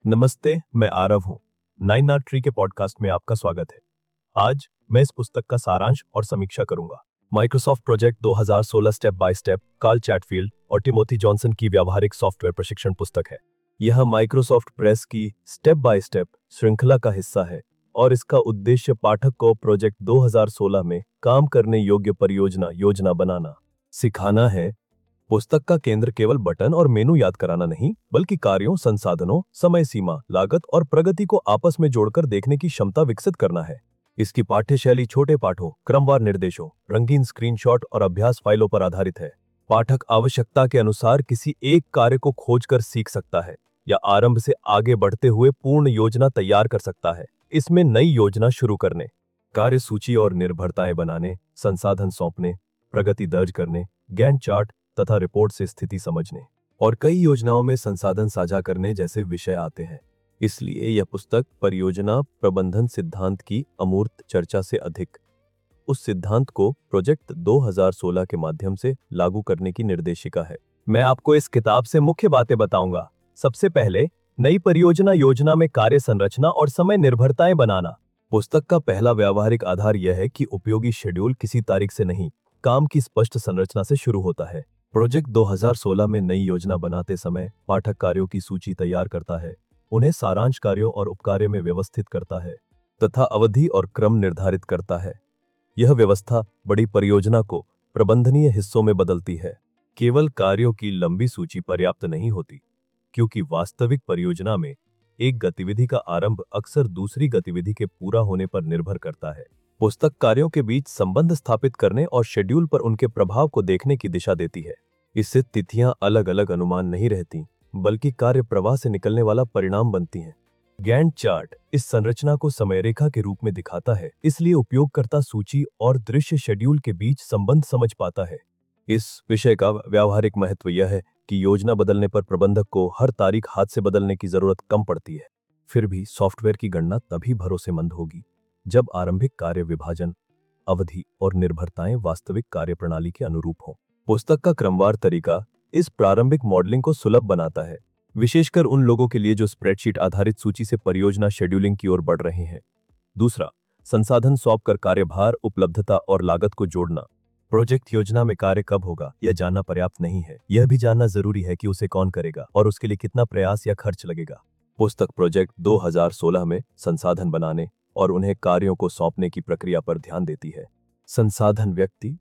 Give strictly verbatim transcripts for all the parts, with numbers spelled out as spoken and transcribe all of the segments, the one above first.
नमस्ते, मैं आरव हूँ। नाइन आर ट्री के पॉडकास्ट में आपका स्वागत है। आज मैं इस पुस्तक का सारांश और समीक्षा करूंगा। माइक्रोसॉफ्ट प्रोजेक्ट दो हज़ार सोलह step by step, Carl Chatfield और टिमोथी जॉनसन की व्यावहारिक सॉफ्टवेयर प्रशिक्षण पुस्तक है। यह माइक्रोसॉफ्ट प्रेस की स्टेप बाय स्टेप श्रृंखला का हिस्सा है और इसका उद्देश्य पाठक को प्रोजेक्ट दो हज़ार सोलह में काम करने योग्य परियोजना योजना बनाना सिखाना है। पुस्तक का केंद्र केवल बटन और मेनू याद कराना नहीं, बल्कि कार्यों, संसाधनों, समय सीमा, लागत और प्रगति को आपस में जोड़कर देखने की क्षमता विकसित करना है। इसकी पाठ्यशैली छोटे पाठों, क्रमवार निर्देशों, रंगीन स्क्रीनशॉट और अभ्यास फाइलों पर आधारित है। पाठक आवश्यकता के अनुसार किसी एक कार्य को खोजकर सीख सकता है या आरंभ से आगे बढ़ते हुए पूर्ण योजना तैयार कर सकता है। इसमें नई योजना शुरू करने, कार्य सूची और निर्भरताएं बनाने, संसाधन सौंपने, प्रगति दर्ज करने, गैंट चार्ट तथा रिपोर्ट से स्थिति समझने और कई योजनाओं में संसाधन साझा करने जैसे विषय आते हैं। इसलिए यह पुस्तक परियोजना प्रबंधन सिद्धांत की अमूर्त चर्चा से अधिक उस सिद्धांत को प्रोजेक्ट दो हज़ार सोलह के माध्यम से लागू करने की निर्देशिका है। मैं आपको इस किताब से मुख्य बातें बताऊंगा। सबसे पहले, नई परियोजना योजना में कार्य संरचना और समय निर्भरताएं बनाना। पुस्तक का पहला व्यावहारिक आधार यह है कि उपयोगी शेड्यूल किसी तारीख से नहीं, काम की स्पष्ट संरचना से शुरू होता है। प्रोजेक्ट दो हज़ार सोलह में नई योजना बनाते समय पाठक कार्यों की सूची तैयार करता है, उन्हें सारांश कार्यों और उपकार्य में व्यवस्थित करता है तथा अवधि और क्रम निर्धारित करता है। यह व्यवस्था बड़ी परियोजना को प्रबंधनीय हिस्सों में बदलती है। केवल कार्यों की लंबी सूची पर्याप्त नहीं होती, क्योंकि वास्तविक परियोजना में एक गतिविधि का आरंभ अक्सर दूसरी गतिविधि के पूरा होने पर निर्भर करता है। पुस्तक कार्यों के बीच संबंध स्थापित करने और शेड्यूल पर उनके प्रभाव को देखने की दिशा देती है। इससे तिथियां अलग अलग अनुमान नहीं रहती, बल्कि कार्य प्रवाह से निकलने वाला परिणाम बनती हैं। गैंट चार्ट इस संरचना को समयरेखा के रूप में दिखाता है, इसलिए उपयोगकर्ता सूची और दृश्य शेड्यूल के बीच संबंध समझ पाता है। इस विषय का व्यावहारिक महत्व यह है कि योजना बदलने पर प्रबंधक को हर तारीख हाथ से बदलने की जरूरत कम पड़ती है। फिर भी सॉफ्टवेयर की गणना तभी भरोसेमंद होगी जब आरंभिक कार्य विभाजन, अवधि और निर्भरताएं वास्तविक कार्यप्रणाली के अनुरूप हों। पुस्तक का क्रमवार तरीका इस प्रारंभिक मॉडलिंग को सुलभ बनाता है, विशेषकर उन लोगों के लिए जो स्प्रेडशीट आधारित सूची से परियोजना शेड्यूलिंग की ओर बढ़ रहे हैं। दूसरा, संसाधन सौंपकर कार्यभार, उपलब्धता और लागत को जोड़ना। प्रोजेक्ट योजना में कार्य कब होगा यह जानना पर्याप्त नहीं है, यह भी जानना जरूरी है कि उसे कौन करेगा और उसके लिए कितना प्रयास या खर्च लगेगा। पुस्तक प्रोजेक्ट दो हज़ार सोलह में संसाधन बनाने और उन्हें कार्यों को सौंपने की प्रक्रिया पर ध्यान देती है। संसाधन व्यक्ति,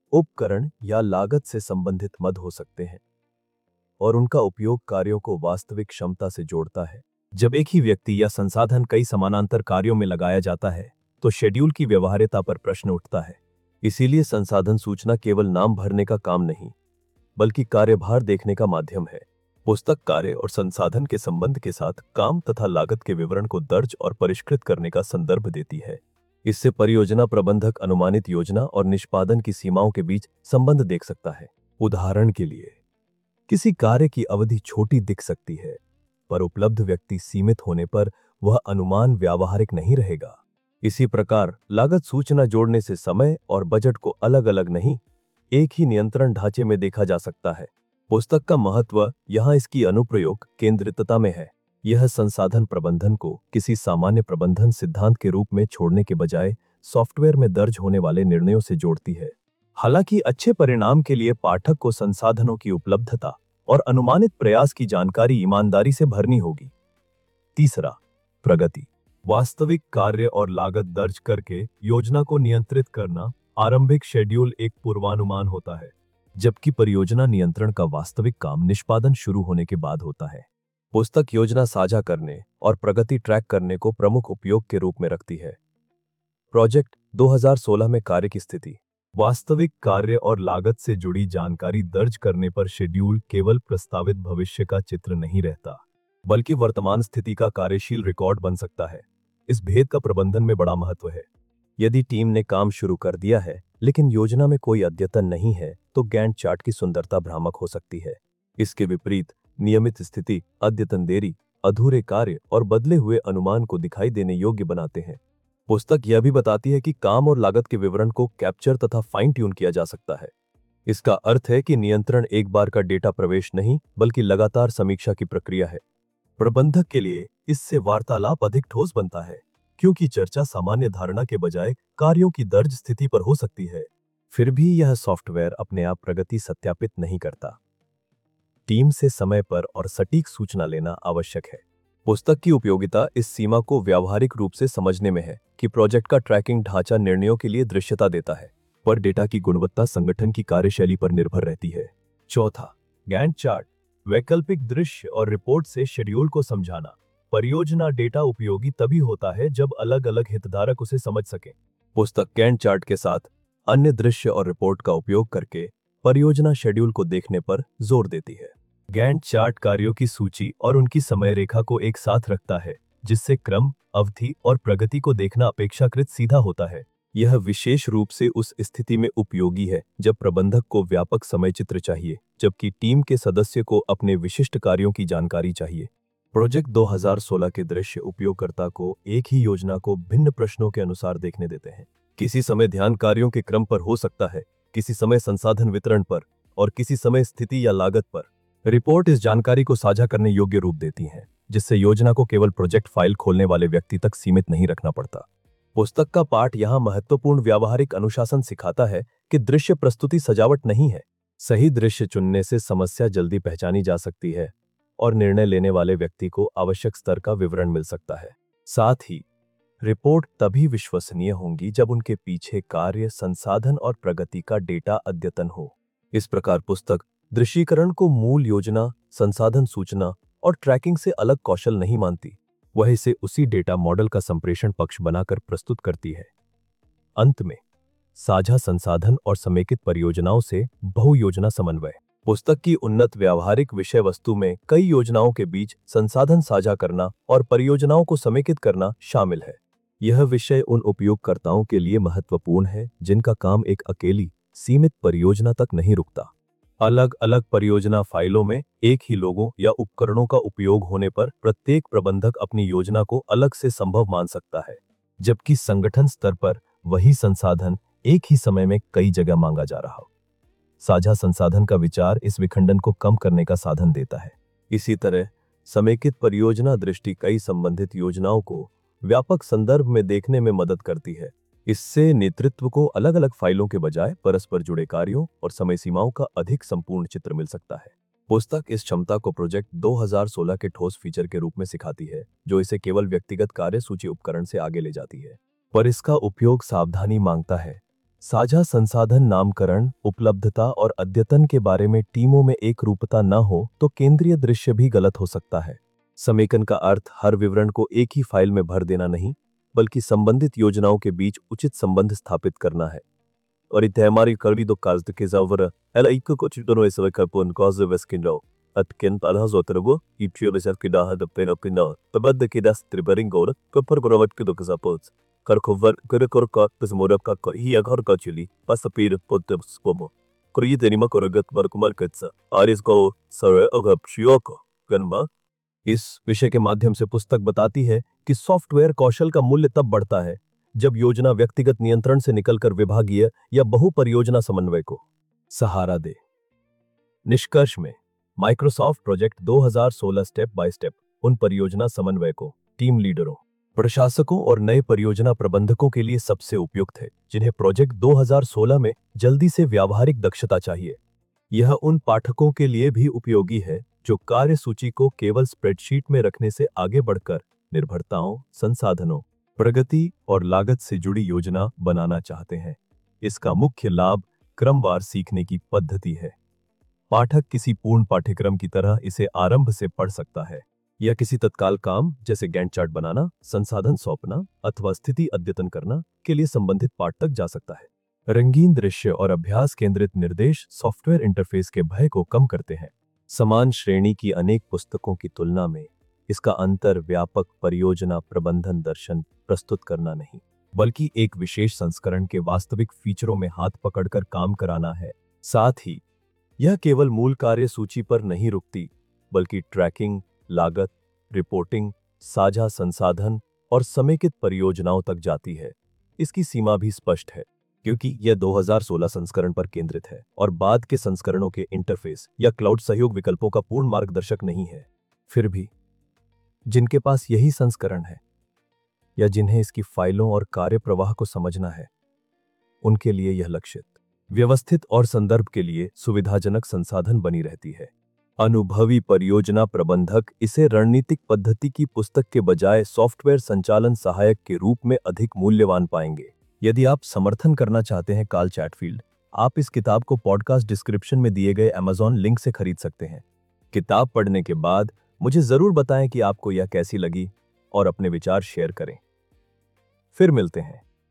उपकरण या लागत से संबंधित मद हो सकते हैं और उनका उपयोग कार्यों को वास्तविक क्षमता से जोड़ता है। जब एक ही व्यक्ति या संसाधन कई समानांतर कार्यों में लगाया जाता है, तो शेड्यूल की व्यवहार्यता पर प्रश्न उठता है। इसीलिए संसाधन सूचना केवल नाम भरने का काम नहीं, बल्कि कार्यभार देखने का माध्यम है। पुस्तक कार्य और संसाधन के संबंध के साथ काम तथा लागत के विवरण को दर्ज और परिष्कृत करने का संदर्भ देती है। इससे परियोजना प्रबंधक अनुमानित योजना और निष्पादन की सीमाओं के बीच संबंध देख सकता है। उदाहरण के लिए, किसी कार्य की अवधि छोटी दिख सकती है, पर उपलब्ध व्यक्ति सीमित होने पर वह अनुमान व्यावहारिक नहीं रहेगा। इसी प्रकार लागत सूचना जोड़ने से समय और बजट को अलग अलग नहीं, एक ही नियंत्रण ढांचे में देखा जा सकता है। पुस्तक का महत्व यहाँ इसकी अनुप्रयोग केंद्रितता में है। यह संसाधन प्रबंधन को किसी सामान्य प्रबंधन सिद्धांत के रूप में छोड़ने के बजाय सॉफ्टवेयर में दर्ज होने वाले निर्णयों से जोड़ती है। हालांकि अच्छे परिणाम के लिए पाठक को संसाधनों की उपलब्धता और अनुमानित प्रयास की जानकारी ईमानदारी से भरनी होगी। तीसरा, प्रगति। वास्तविक कार्य और लागत दर्ज करके योजना को नियंत्रित करना। आरंभिक शेड्यूल एक पूर्वानुमान होता है, जबकि परियोजना नियंत्रण का वास्तविक काम निष्पादन शुरू होने के बाद होता है। पुस्तक योजना साझा करने और प्रगति ट्रैक करने को प्रमुख उपयोग के रूप में रखती है। प्रोजेक्ट दो हज़ार सोलह में कार्य की स्थिति। वास्तविक कार्य और लागत से जुड़ी जानकारी दर्ज करने पर शेड्यूल केवल प्रस्तावित भविष्य का चित्र नहीं रहता, बल्कि वर्तमान स्थिति का कार्यशील रिकॉर्ड बन सकता है। इस भेद का प्रबंधन में बड़ा महत्व है। यदि टीम ने काम शुरू कर दिया है, लेकिन योजना में कोई अद्यतन नहीं है, तो गैंट चार्ट की सुंदरता भ्रामक हो सकती है। इसके विपरीत नियमित स्थिति अद्यतन देरी, अधूरे कार्य और बदले हुए अनुमान को दिखाई देने योग्य बनाते हैं। पुस्तक यह भी बताती है कि काम और लागत के विवरण को कैप्चर तथा फाइन ट्यून किया जा सकता है। इसका अर्थ है कि नियंत्रण एक बार का डेटा प्रवेश नहीं, बल्कि लगातार समीक्षा की प्रक्रिया है। प्रबंधक के लिए इससे वार्तालाप अधिक ठोस बनता है, क्योंकि चर्चा सामान्य धारणा के बजाय कार्यों की दर्ज स्थिति पर हो सकती है। फिर भी यह सॉफ्टवेयर अपने आप प्रगति सत्यापित नहीं करता। टीम से समय पर और सटीक सूचना लेना आवश्यक है। पुस्तक की उपयोगिता इस सीमा को व्यावहारिक रूप से समझने में है कि प्रोजेक्ट का ट्रैकिंग ढांचा निर्णयों के लिए दृश्यता देता है, पर डेटा की गुणवत्ता संगठन की कार्यशैली पर निर्भर रहती है। चौथा, गैंट चार्ट, वैकल्पिक दृश्य और रिपोर्ट से शेड्यूल को समझाना। परियोजना डेटा उपयोगी तभी होता है जब अलग अलग हितधारक उसे समझ सकें। पुस्तक गैंट चार्ट के साथ अन्य दृश्य और रिपोर्ट का उपयोग करके परियोजना शेड्यूल को देखने पर जोर देती है। गैंट चार्ट कार्यों की सूची और उनकी समय रेखा को एक साथ रखता है, जिससे क्रम, अवधि और प्रगति को देखना अपेक्षाकृत सीधा होता है। यह विशेष रूप से उस स्थिति में उपयोगी है जब प्रबंधक को व्यापक समय चित्र चाहिए, जबकि टीम के सदस्य को अपने विशिष्ट कार्यों की जानकारी चाहिए। प्रोजेक्ट दो हज़ार सोलह के दृश्य उपयोगकर्ता को एक ही योजना को भिन्न प्रश्नों के अनुसार देखने देते हैं। किसी समय ध्यान कार्यों के क्रम पर हो सकता है, किसी समय संसाधन वितरण पर, और किसी समय स्थिति या लागत पर। रिपोर्ट इस जानकारी को साझा करने योग्य रूप देती है, जिससे योजना को केवल प्रोजेक्ट फाइल खोलने वाले व्यक्ति तक सीमित नहीं रखना पड़ता। पुस्तक का पाठ यहाँ महत्वपूर्ण व्यावहारिक अनुशासन सिखाता है कि दृश्य प्रस्तुति सजावट नहीं है। सही दृश्य चुनने से समस्या जल्दी पहचानी जा सकती है और निर्णय लेने वाले व्यक्ति को आवश्यक स्तर का विवरण मिल सकता है। साथ ही रिपोर्ट तभी विश्वसनीय होंगी जब उनके पीछे कार्य, संसाधन और प्रगति का डेटा अद्यतन हो। इस प्रकार पुस्तक दृश्यीकरण को मूल योजना, संसाधन सूचना और ट्रैकिंग से अलग कौशल नहीं मानती, वह इसे उसी डेटा मॉडल का संप्रेषण पक्ष बनाकर प्रस्तुत करती है। अंत में, साझा संसाधन और समेकित परियोजनाओं से बहु योजना समन्वय। पुस्तक की उन्नत व्यावहारिक विषय वस्तु में कई योजनाओं के बीच संसाधन साझा करना और परियोजनाओं को समेकित करना शामिल है। यह विषय उन उपयोगकर्ताओं के लिए महत्वपूर्ण है जिनका काम एक अकेली, सीमित परियोजना तक नहीं रुकता। अलग अलग परियोजना फाइलों में एक ही लोगों या उपकरणों का उपयोग होने पर प्रत्येक प्रबंधक अपनी योजना को अलग से संभव मान सकता है, जबकि संगठन स्तर पर वही संसाधन एक ही समय में कई जगह मांगा जा रहा हो। साझा संसाधन का विचार इस विखंडन को कम करने का साधन देता है। इसी तरह समेकित परियोजना दृष्टि कई संबंधित योजनाओं को व्यापक संदर्भ में देखने में मदद करती है। इससे नेतृत्व को अलग अलग फाइलों के बजाय परस्पर जुड़े कार्यों और समय सीमाओं का अधिक संपूर्ण चित्र मिल सकता है। पुस्तक इस क्षमता को प्रोजेक्ट दो हज़ार सोलह के ठोस फीचर के रूप में सिखाती है, जो इसे केवल व्यक्तिगत कार्य सूची उपकरण से आगे ले जाती है, पर इसका उपयोग सावधानी मांगता है। साझा संसाधन नामकरण, उपलब्धता और अद्यतन के बारे में टीमों में एक रूपता न हो तो केंद्रीय दृश्य भी गलत हो सकता है। समेकन का अर्थ हर विवरण को एक ही फाइल में भर देना नहीं, बल्कि संबंधित योजनाओं के बीच उचित संबंध स्थापित करना है। और इतने हमारी कड़ी दो काज के जावर एलाइक को चिटनो इस वकपुन काज वेस्किनो अटकेन ताला जोतरगो इप्शियोलिसर की दाह दप्तेन अपना तबद्द की दस त्रिबरिंगोर कपर गुरवट के दो कजापोज करखोवर करकर का तस्मोरब का ही अगर का चिली पसपीर पोतस कोमो करी देनिमा करगत बरकुमर कत्सा आरिस को सर अगप शियोको गनमा। इस विषय के माध्यम से पुस्तक बताती है कि सॉफ्टवेयर कौशल का मूल्य तब बढ़ता है जब योजना व्यक्तिगत नियंत्रण से निकलकर विभागीय या बहु परियोजना समन्वय को सहारा दे। निष्कर्ष में, माइक्रोसॉफ्ट प्रोजेक्ट दो हज़ार सोलह स्टेप बाय स्टेप उन परियोजना समन्वय को टीम लीडरों, प्रशासकों और नए परियोजना प्रबंधकों के लिए सबसे उपयुक्त है जिन्हें प्रोजेक्ट दो हज़ार सोलह में जल्दी से व्यावहारिक दक्षता चाहिए। यह उन पाठकों के लिए भी उपयोगी है जो कार्य सूची को केवल स्प्रेडशीट में रखने से आगे बढ़कर निर्भरताओं, संसाधनों, प्रगति और लागत से जुड़ी योजना बनाना चाहते हैं। इसका मुख्य लाभ क्रमवार सीखने की पद्धति है। पाठक किसी पूर्ण पाठ्यक्रम की तरह इसे आरंभ से पढ़ सकता है या किसी तत्काल काम जैसे गैंट चार्ट बनाना, संसाधन सौंपना अथवा स्थिति अद्यतन करना के लिए संबंधित पाठ तक जा सकता है। रंगीन दृश्य और अभ्यास केंद्रित निर्देश सॉफ्टवेयर इंटरफेस के भय को कम करते हैं। समान श्रेणी की अनेक पुस्तकों की तुलना में इसका अंतर व्यापक परियोजना प्रबंधन दर्शन प्रस्तुत करना नहीं, बल्कि एक विशेष संस्करण के वास्तविक फीचरों में हाथ पकड़कर काम कराना है। साथ ही यह केवल मूल कार्य सूची पर नहीं रुकती, बल्कि ट्रैकिंग, लागत, रिपोर्टिंग, साझा संसाधन और समेकित परियोजनाओं तक जाती है। इसकी सीमा भी स्पष्ट है क्योंकि यह दो हज़ार सोलह संस्करण पर केंद्रित है और बाद के संस्करणों के इंटरफेस या क्लाउड सहयोग विकल्पों का पूर्ण मार्गदर्शक नहीं है। फिर भी जिनके पास यही संस्करण है या जिन्हें इसकी फाइलों और कार्यप्रवाह को समझना है, उनके लिए यह लक्षित, व्यवस्थित और संदर्भ के लिए सुविधाजनक संसाधन बनी रहती है। अनुभवी परियोजना प्रबंधक इसे रणनीतिक पद्धति की पुस्तक के बजाय सॉफ्टवेयर संचालन सहायक के रूप में अधिक मूल्यवान पाएंगे। यदि आप समर्थन करना चाहते हैं कार्ल चैटफील्ड, आप इस किताब को पॉडकास्ट डिस्क्रिप्शन में दिए गए अमेज़न लिंक से खरीद सकते हैं। किताब पढ़ने के बाद मुझे जरूर बताएं कि आपको यह कैसी लगी और अपने विचार शेयर करें। फिर मिलते हैं।